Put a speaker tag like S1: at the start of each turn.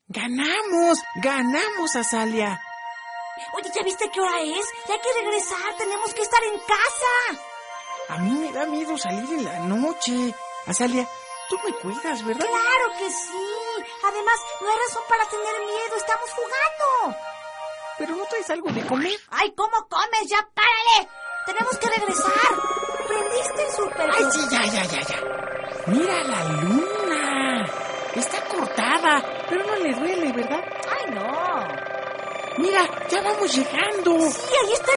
S1: ¡Ganamos, Azalia!
S2: Oye, ¿ya viste qué hora es? Ya hay que regresar, tenemos que estar en casa.
S1: A mí me da miedo salir en la noche. Azalia, tú me cuidas, ¿verdad?
S2: ¡Claro que sí! Además, no hay razón para tener miedo, estamos jugando.
S1: ¿Pero no traes algo de comer?
S2: ¡Ay, cómo comes! ¡Ya párale! Tenemos que regresar. ¿Prendiste el súper?
S1: ¡Ay, sí, ya! ¡Mira la luna! Está cortada, pero no le duele, ¿verdad?
S2: ¡Ay, no!
S1: ¡Mira, ya vamos llegando!
S2: Sí, ahí está